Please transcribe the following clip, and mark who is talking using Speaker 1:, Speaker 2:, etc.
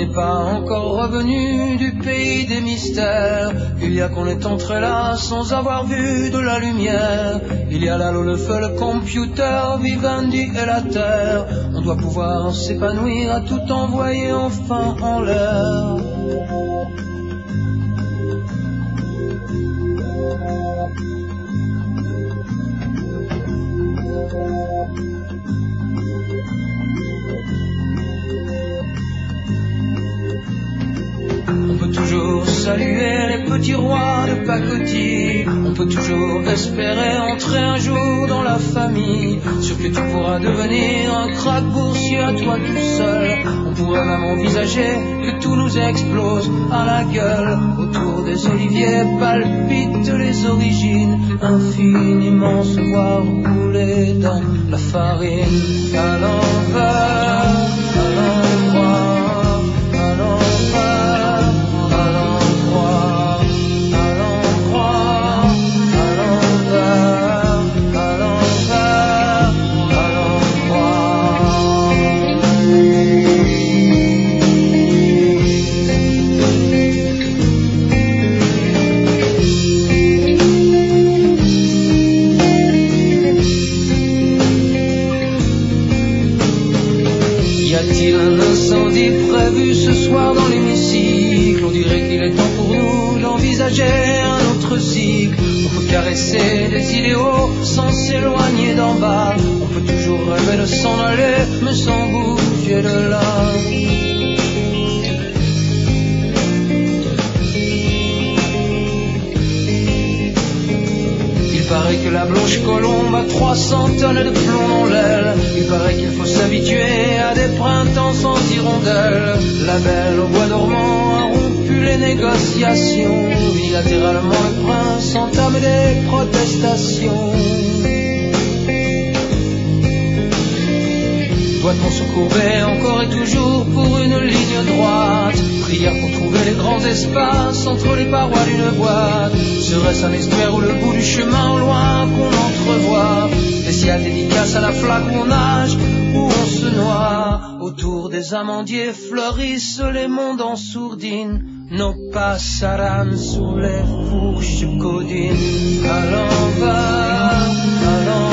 Speaker 1: n'est pas encore revenu du pays des mystères. Il y a qu'on est entré là sans avoir vu de la lumière. Il y a là le feu, le computer, Vivendi et la terre. On doit pouvoir s'épanouir à tout envoyer enfin en l'air. On peut toujours saluer les petits rois de pacotille. On peut toujours espérer entrer un jour dans la famille. Sûr que tu pourras devenir un crack boursier à toi tout seul. On pourrait même envisager que tout nous explose à la gueule. Autour des oliviers palpitent les origines. Infiniment se voir rouler dans la farine. À l'envers, à l'endroit. Prévu ce soir dans l'hémicycle, on dirait qu'il est temps pour nous d'envisager un autre cycle. On peut caresser des idéaux sans s'éloigner d'en bas. On peut toujours rêver de s'en aller, mais sans bouger de là. Il paraît que la blanche colombe a 300 tonnes de plomb dans l'aile. Il paraît qu'il faut s'habituer à des printemps sans hirondelles. La belle au bois dormant a rompu les négociations. Unilatéralement le prince entame des protestations. Doit-on se courber encore et toujours pour une ligne droite? Prière pour trouver les grands espaces entre les parois d'une boîte. Serait-ce un estuaire ou le bout du chemin au loin qu'on entrevoit? Spécial dédicace à la flaque où on nage, où on se noie. Autour des amandiers fleurissent les mondes en sourdine. Nos passaran sous les fourches codines. À l'envers, à l'envers.